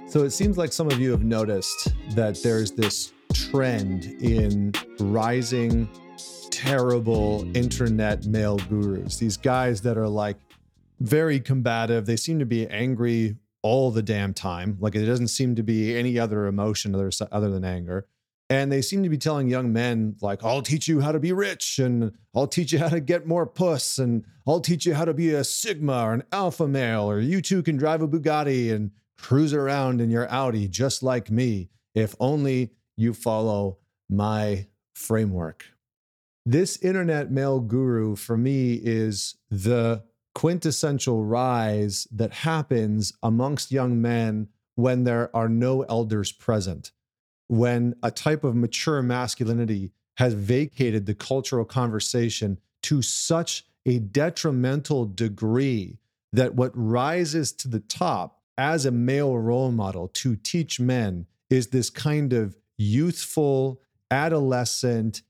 So it seems like some of you have noticed that there's this trend in rising, terrible internet male gurus. These guys that are like very combative. They seem to be angry all the damn time. Like it doesn't seem to be any other emotion other than anger. And they seem to be telling young men, like, I'll teach you how to be rich and I'll teach you how to get more puss and I'll teach you how to be a Sigma or an alpha male, or you too can drive a Bugatti and cruise around in your Audi just like me, if only you follow my framework. This internet male guru for me is the quintessential rise that happens amongst young men when there are no elders present, when a type of mature masculinity has vacated the cultural conversation to such a detrimental degree that what rises to the top as a male role model to teach men is this kind of youthful, adolescent,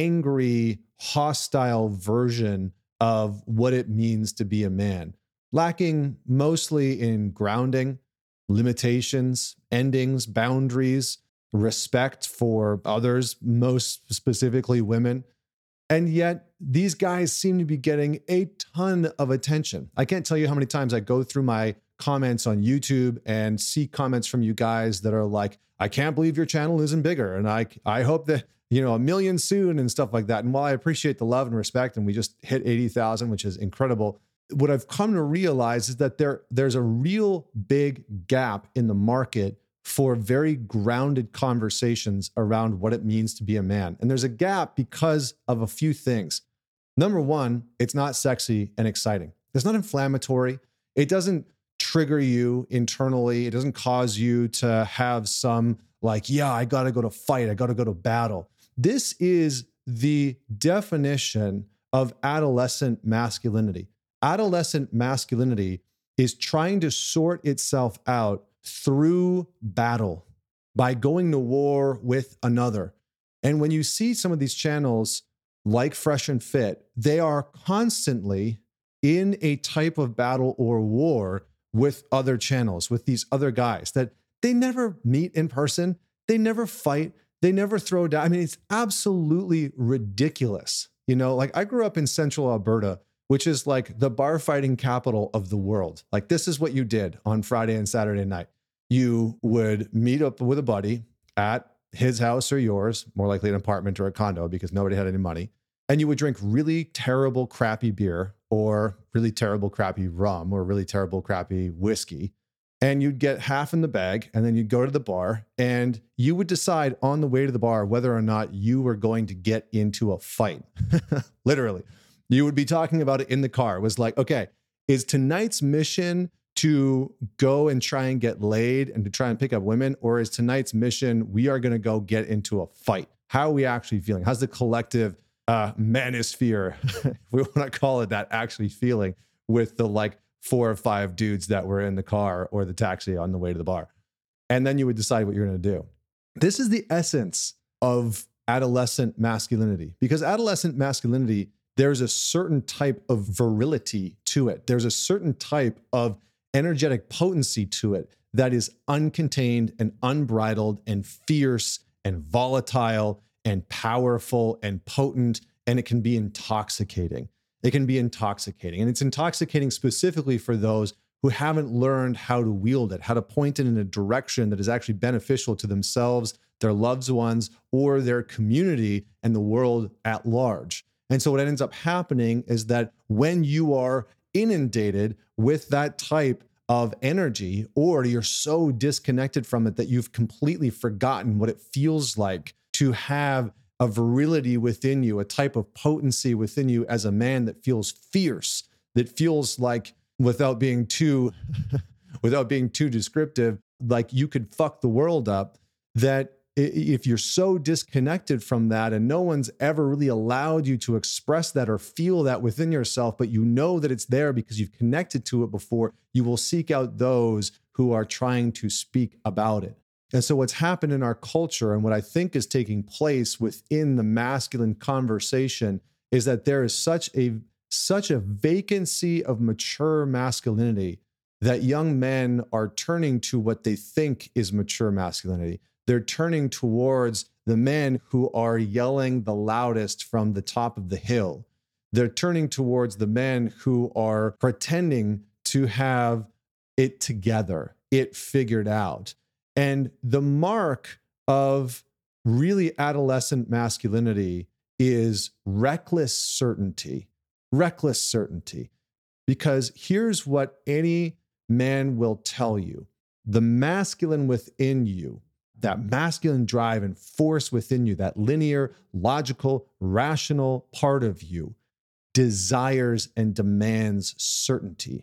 angry, hostile version of what it means to be a man, lacking mostly in grounding, limitations, endings, boundaries, respect for others, most specifically women. And yet these guys seem to be getting a ton of attention. I can't tell you how many times I go through my comments on YouTube and see comments from you guys that are like, I can't believe your channel isn't bigger. And I hope that, a million soon and stuff like that. And while I appreciate the love and respect, and we just hit 80,000, which is incredible, what I've come to realize is that there's a real big gap in the market for very grounded conversations around what it means to be a man. And there's a gap because of a few things. Number one, it's not sexy and exciting. It's not inflammatory. It doesn't trigger you internally. It doesn't cause you to have some like, yeah, I got to go to fight. I got to go to battle. This is the definition of adolescent masculinity. Adolescent masculinity is trying to sort itself out through battle by going to war with another. And when you see some of these channels like Fresh and Fit, they are constantly in a type of battle or war with other channels, with these other guys that they never meet in person. They never fight. They never throw down. I mean, it's absolutely ridiculous. Like I grew up in central Alberta, which is like the bar fighting capital of the world. Like this is what you did on Friday and Saturday night. You would meet up with a buddy at his house or yours, more likely an apartment or a condo because nobody had any money. And you would drink really terrible, crappy beer or really terrible, crappy rum or really terrible, crappy whiskey. And you'd get half in the bag and then you'd go to the bar and you would decide on the way to the bar whether or not you were going to get into a fight. Literally. You would be talking about it in the car. It was like, okay, is tonight's mission to go and try and get laid and to try and pick up women? Or is tonight's mission, we are going to go get into a fight? How are we actually feeling? How's the collective manosphere, if we want to call it that, actually feeling with the like 4 or 5 dudes that were in the car or the taxi on the way to the bar? And then you would decide what you're going to do. This is the essence of adolescent masculinity, because adolescent masculinity, there's a certain type of virility to it. There's a certain type of energetic potency to it that is uncontained and unbridled and fierce and volatile and powerful and potent, and it can be intoxicating. It can be intoxicating. And it's intoxicating specifically for those who haven't learned how to wield it, how to point it in a direction that is actually beneficial to themselves, their loved ones, or their community and the world at large. And so what ends up happening is that when you are inundated with that type of energy, or you're so disconnected from it that you've completely forgotten what it feels like to have a virility within you, a type of potency within you as a man that feels fierce, that feels like, without being too descriptive, like you could fuck the world up, that if you're so disconnected from that and no one's ever really allowed you to express that or feel that within yourself, but you know that it's there because you've connected to it before, you will seek out those who are trying to speak about it. And so what's happened in our culture, and what I think is taking place within the masculine conversation, is that there is such a vacancy of mature masculinity that young men are turning to what they think is mature masculinity. They're turning towards the men who are yelling the loudest from the top of the hill. They're turning towards the men who are pretending to have it together, it figured out. And the mark of really adolescent masculinity is reckless certainty. Reckless certainty. Because here's what any man will tell you: the masculine within you, that masculine drive and force within you, that linear, logical, rational part of you, desires and demands certainty,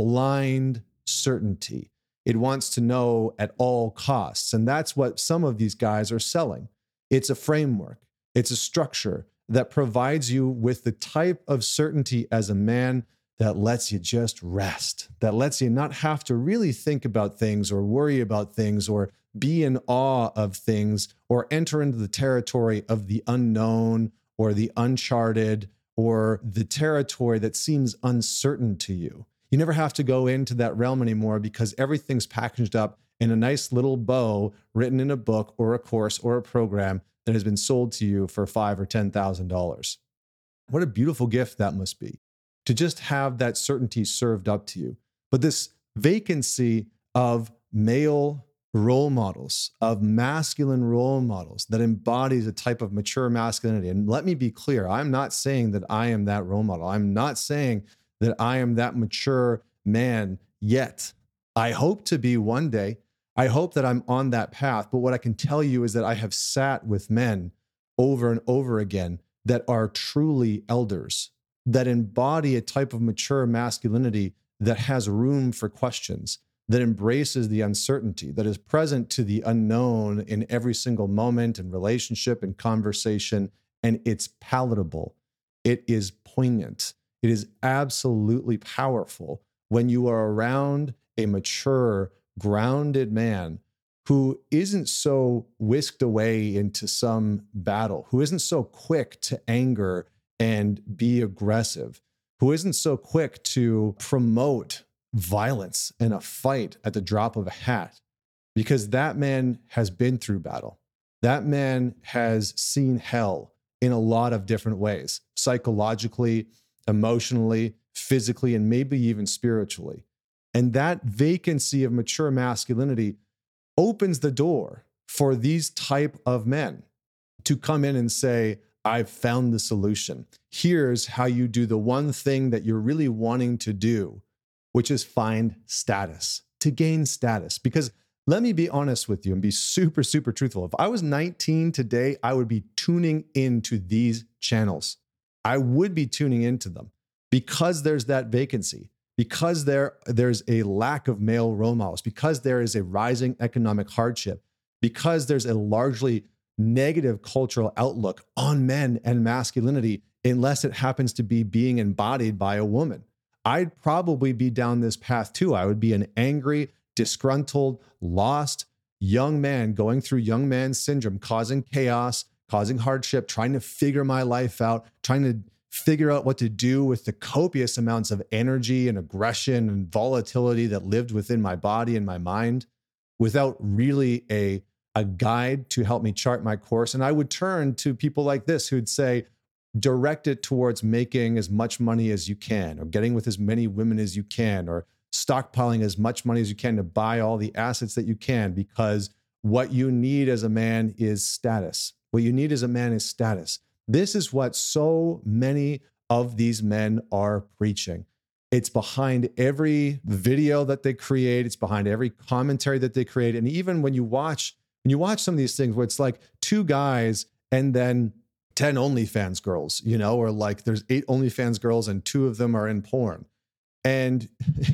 blind certainty. It wants to know at all costs. And that's what some of these guys are selling. It's a framework, it's a structure that provides you with the type of certainty as a man that lets you just rest, that lets you not have to really think about things or worry about things or be in awe of things or enter into the territory of the unknown or the uncharted or the territory that seems uncertain to you. You never have to go into that realm anymore because everything's packaged up in a nice little bow written in a book or a course or a program that has been sold to you for $5,000 or $10,000. What a beautiful gift that must be, to just have that certainty served up to you. But this vacancy of male role models, of masculine role models that embodies a type of mature masculinity. And let me be clear, I'm not saying that I am that role model. I'm not saying that I am that mature man yet. I hope to be one day. I hope that I'm on that path. But what I can tell you is that I have sat with men over and over again that are truly elders, that embody a type of mature masculinity that has room for questions, that embraces the uncertainty, that is present to the unknown in every single moment and relationship and conversation. And it's palatable. It is poignant. It is absolutely powerful when you are around a mature, grounded man who isn't so whisked away into some battle, who isn't so quick to anger and be aggressive, who isn't so quick to promote violence and a fight at the drop of a hat, because that man has been through battle. That man has seen hell in a lot of different ways, psychologically, emotionally, physically, and maybe even spiritually. And that vacancy of mature masculinity opens the door for these type of men to come in and say, I've found the solution. Here's how you do the one thing that you're really wanting to do, which is find status, to gain status. Because let me be honest with you and be super, super truthful. If I was 19 today, I would be tuning into these channels. I would be tuning into them because there's that vacancy, because there's a lack of male role models, because there is a rising economic hardship, because there's a largely negative cultural outlook on men and masculinity, unless it happens to be being embodied by a woman. I'd probably be down this path too. I would be an angry, disgruntled, lost young man going through young man syndrome, causing chaos, causing hardship, trying to figure my life out, trying to figure out what to do with the copious amounts of energy and aggression and volatility that lived within my body and my mind without really a guide to help me chart my course. And I would turn to people like this who'd say, direct it towards making as much money as you can, or getting with as many women as you can, or stockpiling as much money as you can to buy all the assets that you can, because what you need as a man is status. What you need as a man is status. This is what so many of these men are preaching. It's behind every video that they create. It's behind every commentary that they create. And even when you watch some of these things where it's like two guys and then 10 OnlyFans girls, or like there's 8 OnlyFans girls and 2 of them are in porn. And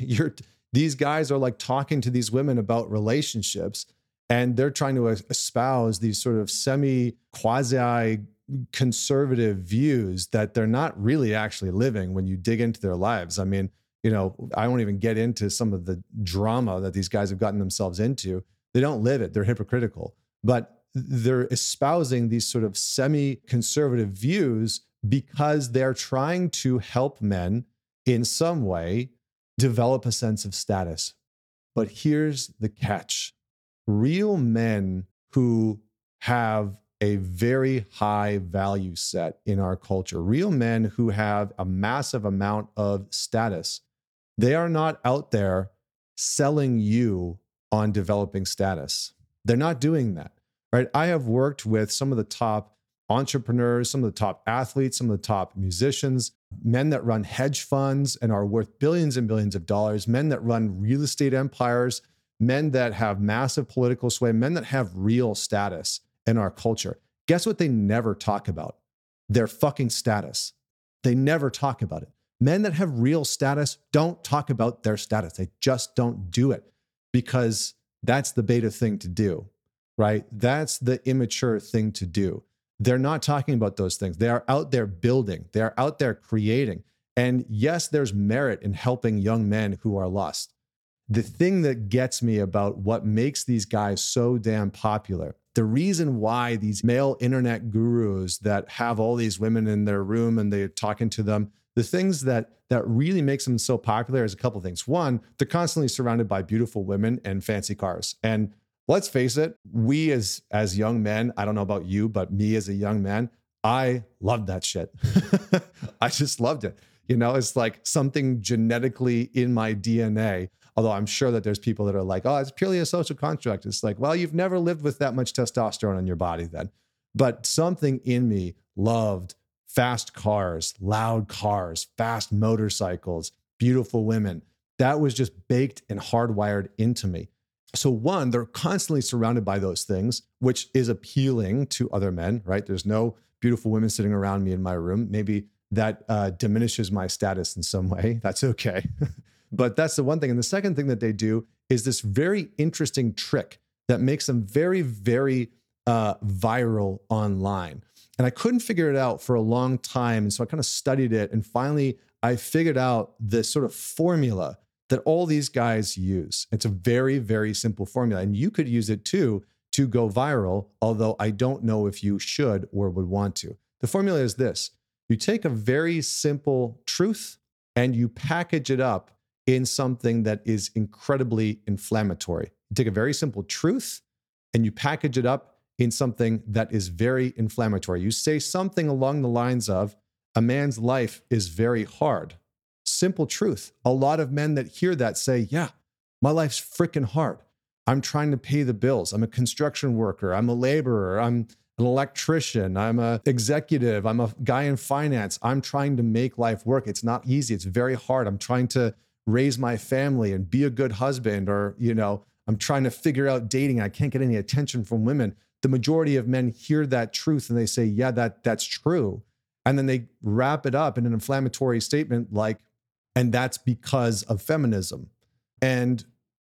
these guys are like talking to these women about relationships, and they're trying to espouse these sort of quasi conservative views that they're not really actually living when you dig into their lives. I mean, I won't even get into some of the drama that these guys have gotten themselves into. They don't live it. They're hypocritical, but they're espousing these sort of semi-conservative views because they're trying to help men in some way develop a sense of status. But here's the catch. Real men who have a very high value set in our culture, real men who have a massive amount of status, they are not out there selling you on developing status. They're not doing that, right? I have worked with some of the top entrepreneurs, some of the top athletes, some of the top musicians, men that run hedge funds and are worth billions and billions of dollars, men that run real estate empires, men that have massive political sway, men that have real status in our culture. Guess what they never talk about? Their fucking status. They never talk about it. Men that have real status don't talk about their status. They just don't do it because that's the beta thing to do, right? That's the immature thing to do. They're not talking about those things. They are out there building. They are out there creating. And yes, there's merit in helping young men who are lost. The thing that gets me about what makes these guys so damn popular, the reason why these male internet gurus that have all these women in their room and they're talking to them, the things that really makes them so popular is a couple of things. One, they're constantly surrounded by beautiful women and fancy cars. And let's face it, we as young men, I don't know about you, but me as a young man, I loved that shit. I just loved it. You know, it's like something genetically in my DNA. Although I'm sure that there's people that are like, oh, it's purely a social construct. It's like, well, you've never lived with that much testosterone in your body then. But something in me loved fast cars, loud cars, fast motorcycles, beautiful women. That was just baked and hardwired into me. So one, they're constantly surrounded by those things, which is appealing to other men, right? There's no beautiful women sitting around me in my room. Maybe that diminishes my status in some way. That's okay. But that's the one thing. And the second thing that they do is this very interesting trick that makes them very, very viral online. And I couldn't figure it out for a long time. And so I kind of studied it. And finally, I figured out this sort of formula that all these guys use. It's a very, very simple formula. And you could use it too to go viral, although I don't know if you should or would want to. The formula is this. You take a very simple truth and you package it up in something that is incredibly inflammatory. You take a very simple truth and you package it up in something that is very inflammatory. You say something along the lines of, a man's life is very hard. Simple truth. A lot of men that hear that say, yeah, my life's freaking hard. I'm trying to pay the bills. I'm a construction worker. I'm a laborer. I'm an electrician. I'm an executive. I'm a guy in finance. I'm trying to make life work. It's not easy. It's very hard. I'm trying to raise my family and be a good husband, or, you know, I'm trying to figure out dating. I can't get any attention from women. The majority of men hear that truth and they say, yeah, that's true. And then they wrap it up in an inflammatory statement like, and that's because of feminism. And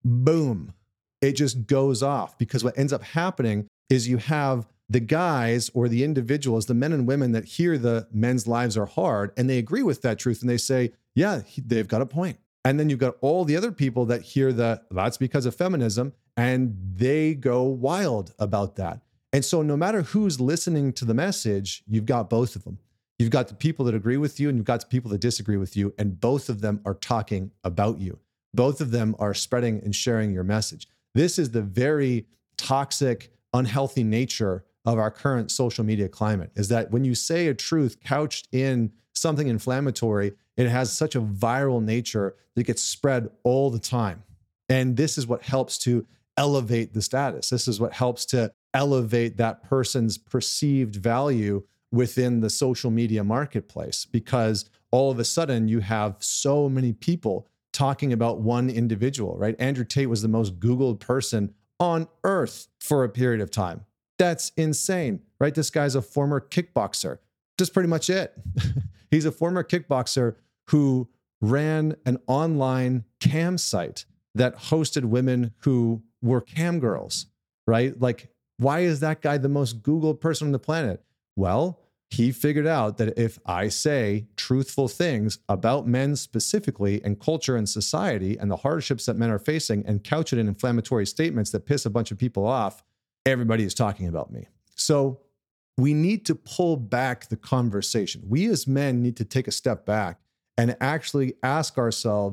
boom, it just goes off, because what ends up happening is you have the guys or the individuals, the men and women that hear the men's lives are hard and they agree with that truth and they say, yeah, they've got a point. And then you've got all the other people that hear that's because of feminism, and they go wild about that. And so no matter who's listening to the message, you've got both of them. You've got the people that agree with you and you've got the people that disagree with you, and both of them are talking about you. Both of them are spreading and sharing your message. This is the very toxic, unhealthy nature of our current social media climate, is that when you say a truth couched in something inflammatory, it has such a viral nature that it gets spread all the time. And this is what helps to elevate the status. This is what helps to elevate that person's perceived value within the social media marketplace, because all of a sudden you have so many people talking about one individual, right? Andrew Tate was the most Googled person on earth for a period of time. That's insane, right? This guy's a former kickboxer. That's pretty much it. He's a former kickboxer who ran an online cam site that hosted women who were cam girls, right? Like, why is that guy the most Googled person on the planet? Well, he figured out that if I say truthful things about men specifically and culture and society and the hardships that men are facing and couch it in inflammatory statements that piss a bunch of people off, everybody is talking about me. So we need to pull back the conversation. We as men need to take a step back and actually ask ourselves,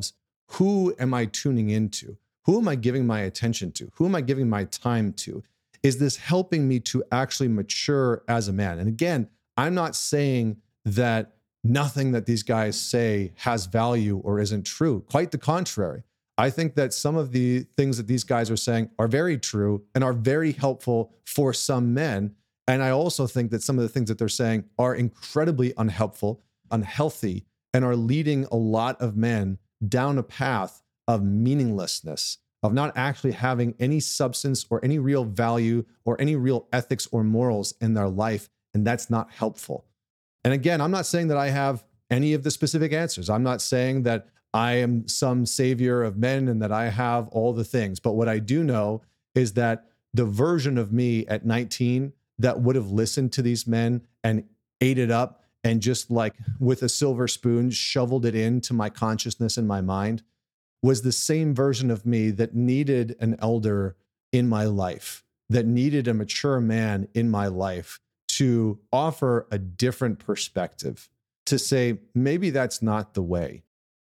who am I tuning into? Who am I giving my attention to? Who am I giving my time to? Is this helping me to actually mature as a man? And again, I'm not saying that nothing that these guys say has value or isn't true. Quite the contrary. I think that some of the things that these guys are saying are very true and are very helpful for some men. And I also think that some of the things that they're saying are incredibly unhelpful, unhealthy, and are leading a lot of men down a path of meaninglessness, of not actually having any substance or any real value or any real ethics or morals in their life. And that's not helpful. And again, I'm not saying that I have any of the specific answers. I'm not saying that I am some savior of men and that I have all the things. But what I do know is that the version of me at 19 that would have listened to these men and ate it up and just like with a silver spoon shoveled it into my consciousness and my mind was the same version of me that needed an elder in my life, that needed a mature man in my life to offer a different perspective, to say, maybe that's not the way.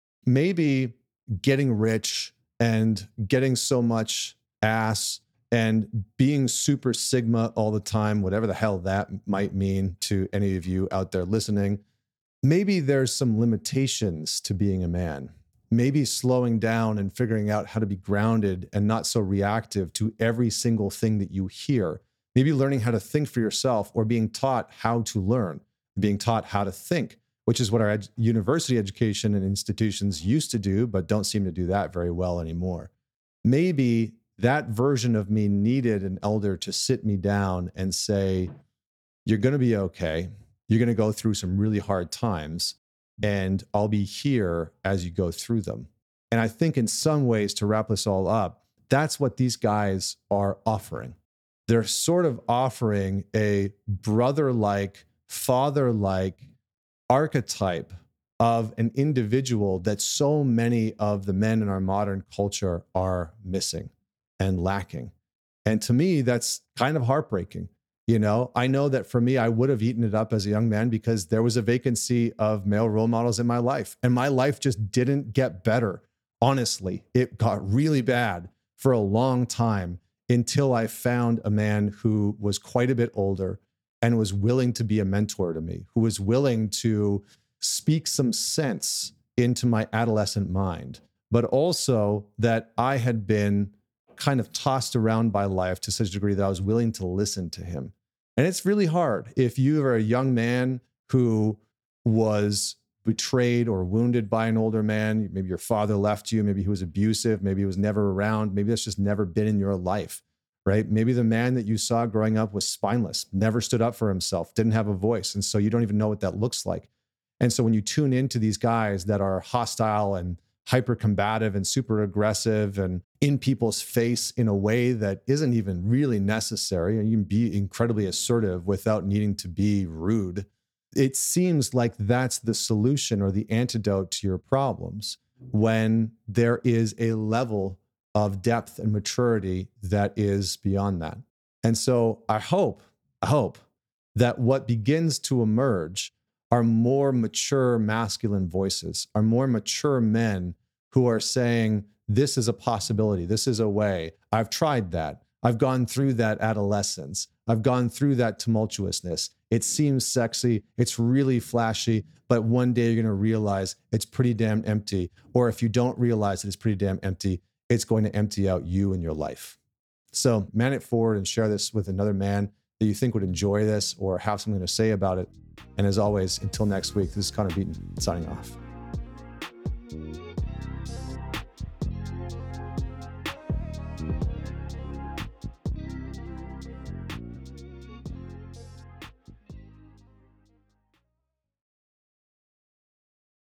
Maybe getting rich and getting so much ass and being super sigma all the time, whatever the hell that might mean to any of you out there listening, maybe there's some limitations to being a man. Maybe slowing down and figuring out how to be grounded and not so reactive to every single thing that you hear. Maybe learning how to think for yourself or being taught how to learn, being taught how to think, which is what our university education and institutions used to do, but don't seem to do that very well anymore. Maybe that version of me needed an elder to sit me down and say, you're going to be okay. You're going to go through some really hard times, and I'll be here as you go through them. And I think in some ways, to wrap this all up, that's what these guys are offering. They're sort of offering a brother-like, father-like archetype of an individual that so many of the men in our modern culture are missing and lacking. And to me, that's kind of heartbreaking. You know, I know that for me, I would have eaten it up as a young man because there was a vacancy of male role models in my life. And my life just didn't get better. Honestly, it got really bad for a long time until I found a man who was quite a bit older and was willing to be a mentor to me, who was willing to speak some sense into my adolescent mind, but also that I had been kind of tossed around by life to such a degree that I was willing to listen to him. And it's really hard if you are a young man who was betrayed or wounded by an older man. Maybe your father left you. Maybe he was abusive. Maybe he was never around. Maybe that's just never been in your life, right? Maybe the man that you saw growing up was spineless, never stood up for himself, didn't have a voice. And so you don't even know what that looks like. And so when you tune into these guys that are hostile and hyper combative and super aggressive and in people's face in a way that isn't even really necessary, and you can be incredibly assertive without needing to be rude, it seems like that's the solution or the antidote to your problems when there is a level of depth and maturity that is beyond that. And so I hope that what begins to emerge are more mature masculine voices, are more mature men who are saying, this is a possibility, this is a way. I've tried that. I've gone through that adolescence. I've gone through that tumultuousness. It seems sexy. It's really flashy, but one day you're going to realize it's pretty damn empty. Or if you don't realize that it's pretty damn empty, it's going to empty out you and your life. So man it forward and share this with another man that you think would enjoy this or have something to say about it. And as always, until next week, this is Connor Beaton signing off.